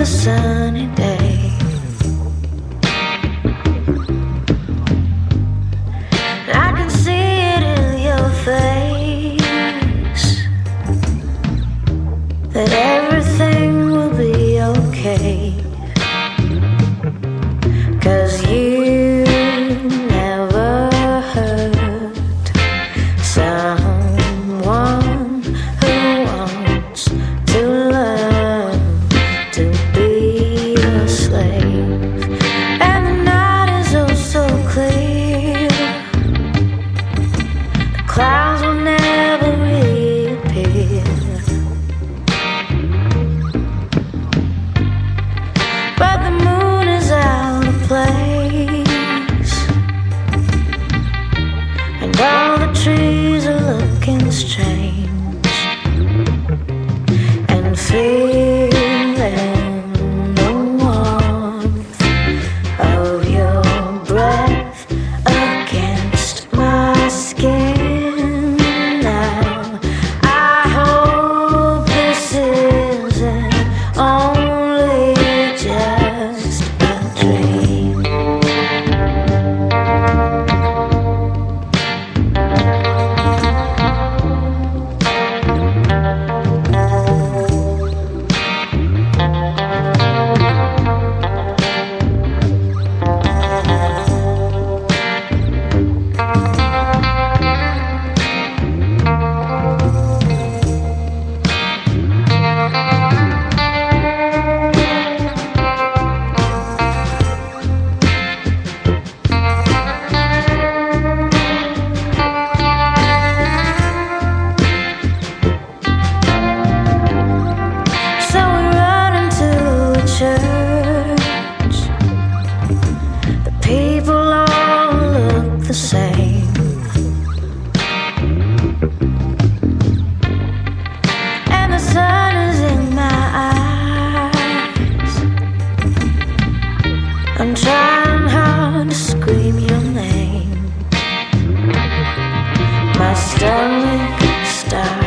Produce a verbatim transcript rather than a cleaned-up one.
a sunny day. I can see it in your face that everything will be okay, 'cause you never hurt someone who wants to learn to be a slave. And the night is oh so clear, the clouds will never reappear, but the moon is out of place, and all the trees are looking strange, and feeling the warmth of your breath against my skin. Now I hope this isn't only just a dream. So we run into a church. The people all look the same, and the sun is in my eyes. I'm trying hard to scream your name. My stomach starts